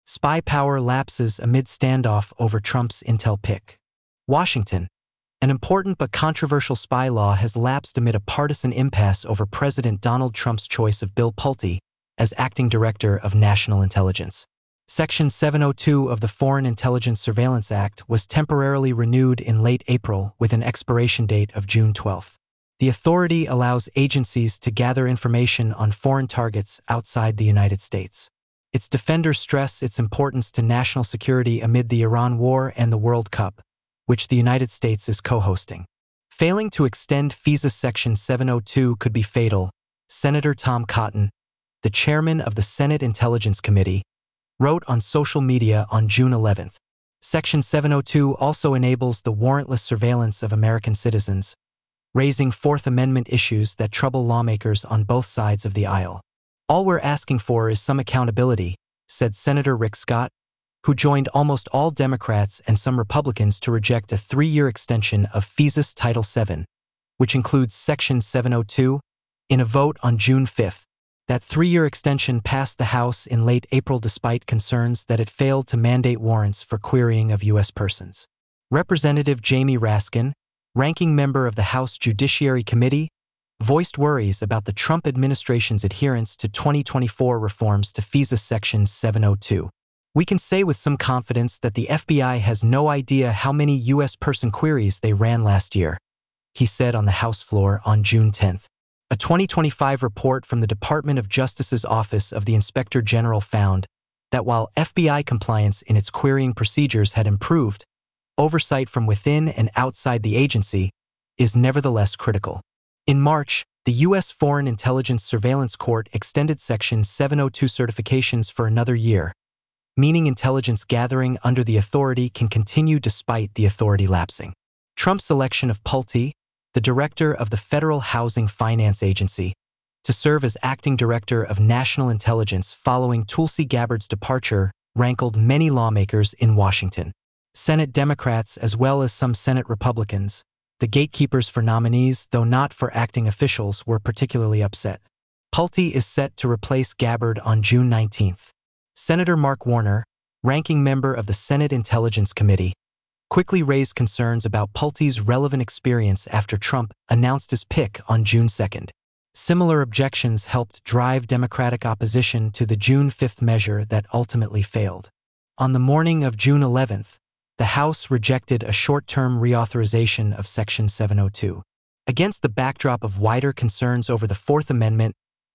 Spy power lapses amid standoff over Trump's intel pick. Washington. An important but controversial spy law has lapsed amid a partisan impasse over President Donald Trump's choice of Bill Pulte as acting director of national intelligence. Section 702 of the Foreign Intelligence Surveillance Act was temporarily renewed in late April with an expiration date of June 12. The authority allows agencies to gather information on foreign targets outside the United States. Its defenders stress its importance to national security amid the Iran war and the World Cup, which the United States is co-hosting. Failing to extend FISA Section 702 could be fatal, Senator Tom Cotton, the chairman of the Senate Intelligence Committee, wrote on social media on June 11. Section 702 also enables the warrantless surveillance of American citizens, raising Fourth Amendment issues that trouble lawmakers on both sides of the aisle. "All we're asking for is some accountability," said Senator Rick Scott, who joined almost all Democrats and some Republicans to reject a 3-year extension of FISA's Title VII, which includes Section 702, in a vote on June 5. That 3-year extension passed the House in late April despite concerns that it failed to mandate warrants for querying of U.S. persons. Representative Jamie Raskin, ranking member of the House Judiciary Committee, voiced worries about the Trump administration's adherence to 2024 reforms to FISA Section 702. "We can say with some confidence that the FBI has no idea how many U.S. person queries they ran last year," he said on the House floor on June 10. A 2025 report from the Department of Justice's Office of the Inspector General found that while FBI compliance in its querying procedures had improved, oversight from within and outside the agency is nevertheless critical. In March, the U.S. Foreign Intelligence Surveillance Court extended Section 702 certifications for another year, meaning intelligence gathering under the authority can continue despite the authority lapsing. Trump's selection of Pulte, the director of the Federal Housing Finance Agency, to serve as acting director of national intelligence following Tulsi Gabbard's departure rankled many lawmakers in Washington. Senate Democrats as well as some Senate Republicans, the gatekeepers for nominees though not for acting officials, were particularly upset. Pulte is set to replace Gabbard on June 19. Senator Mark Warner, ranking member of the Senate Intelligence Committee, quickly raised concerns about Pulte's relevant experience after Trump announced his pick on June 2. Similar objections helped drive Democratic opposition to the June 5 measure that ultimately failed. On the morning of June 11, the House rejected a short-term reauthorization of Section 702. Against the backdrop of wider concerns over the Fourth Amendment,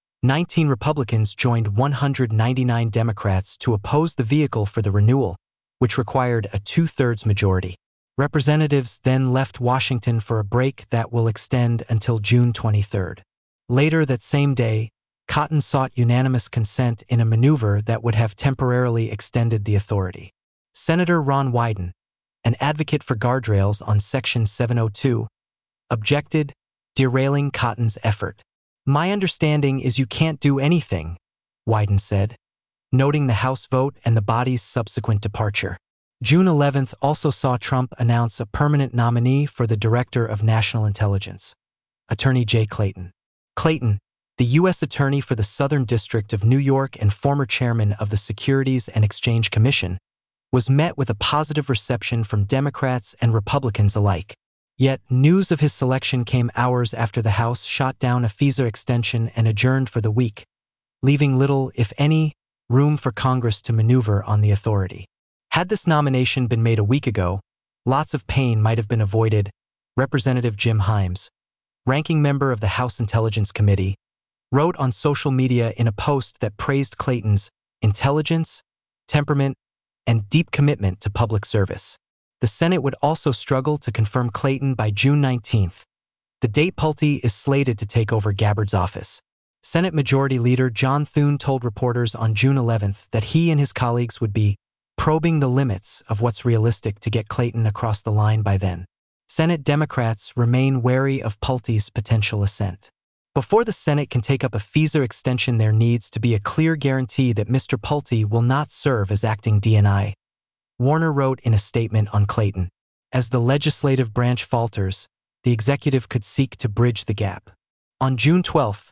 19 Republicans joined 199 Democrats to oppose the vehicle for the renewal, which required a 2/3 majority. Representatives then left Washington for a break that will extend until June 23. Later that same day, Cotton sought unanimous consent in a maneuver that would have temporarily extended the authority. Senator Ron Wyden, an advocate for guardrails on Section 702, objected, derailing Cotton's effort. "My understanding is you can't do anything," Wyden said, noting the House vote and the body's subsequent departure. June 11 also saw Trump announce a permanent nominee for the Director of National Intelligence, Attorney Jay Clayton. Clayton, the U.S. Attorney for the Southern District of New York and former chairman of the Securities and Exchange Commission, was met with a positive reception from Democrats and Republicans alike. Yet, news of his selection came hours after the House shot down a FISA extension and adjourned for the week, leaving little, if any, room for Congress to maneuver on the authority. Had this nomination been made a week ago, lots of pain might have been avoided, Representative Jim Himes, ranking member of the House Intelligence Committee, wrote on social media in a post that praised Clayton's intelligence, temperament, and deep commitment to public service. The Senate would also struggle to confirm Clayton by June 19, the date Pulte is slated to take over Gabbard's office. Senate Majority Leader John Thune told reporters on June 11 that he and his colleagues would be probing the limits of what's realistic to get Clayton across the line by then. Senate Democrats remain wary of Pulte's potential ascent. Before the Senate can take up a FISA extension, there needs to be a clear guarantee that Mr. Pulte will not serve as acting DNI. Warner wrote in a statement on Clayton, "As the legislative branch falters, the executive could seek to bridge the gap." On June 12,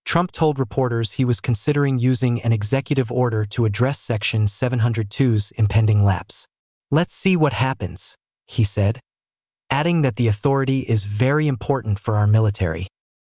Trump told reporters he was considering using an executive order to address Section 702's impending lapse. "Let's see what happens," he said, adding that the authority is very important for our military.